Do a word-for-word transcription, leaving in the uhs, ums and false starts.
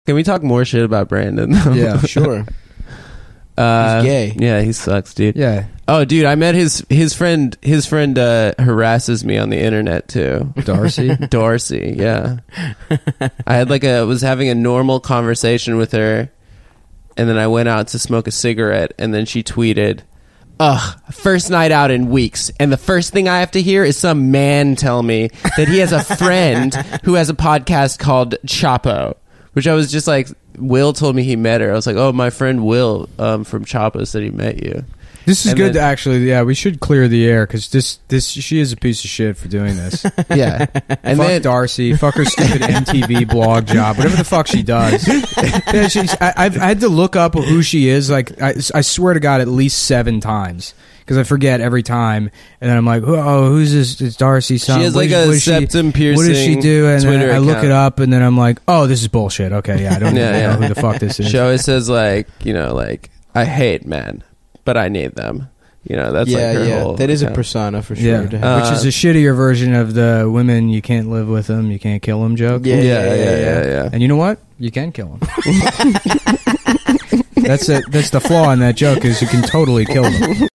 Can we talk more shit about Brandon? Yeah, sure. Uh, He's gay. Yeah, he sucks, dude. Yeah. Oh, dude, I met his his friend. His friend uh, harasses me on the internet too. Darcy? Dorsey, yeah. I had like a was having a normal conversation with her, and then I went out to smoke a cigarette, and then she tweeted, "Ugh, first night out in weeks, and the first thing I have to hear is some man tell me that he has a friend who has a podcast called Chapo." Which I was just like, Will told me he met her. I was like, oh, my friend Will um, from Chapo said he met you. This is And good then- to actually, yeah, we should clear the air because this, this, she is a piece of shit for doing this. Yeah. And fuck then Darcy, fuck her stupid M T V blog job, whatever the fuck she does. Yeah, she's, I, I've I had to look up who she is, like, I, I swear to God, at least seven times. Because I forget every time, and then I'm like, "Oh, who's this? It's Darcy's son." She has What like is- a what is she- septum piercing. What does she do? And then Twitter I look account. it up, and then I'm like, "Oh, this is bullshit." Okay, yeah, I don't Yeah, even yeah. know who the fuck this is. She always says like, you know, like, I hate men, but I need them. You know, that's yeah, like her yeah. whole That is a account. persona for sure. Yeah, to have. Uh, which is a shittier version of the women you can't live with them, you can't kill them joke. Yeah, Yeah, yeah, yeah, yeah. yeah. And you know what? You can kill them. that's it. That's the flaw in that joke is you can totally kill them.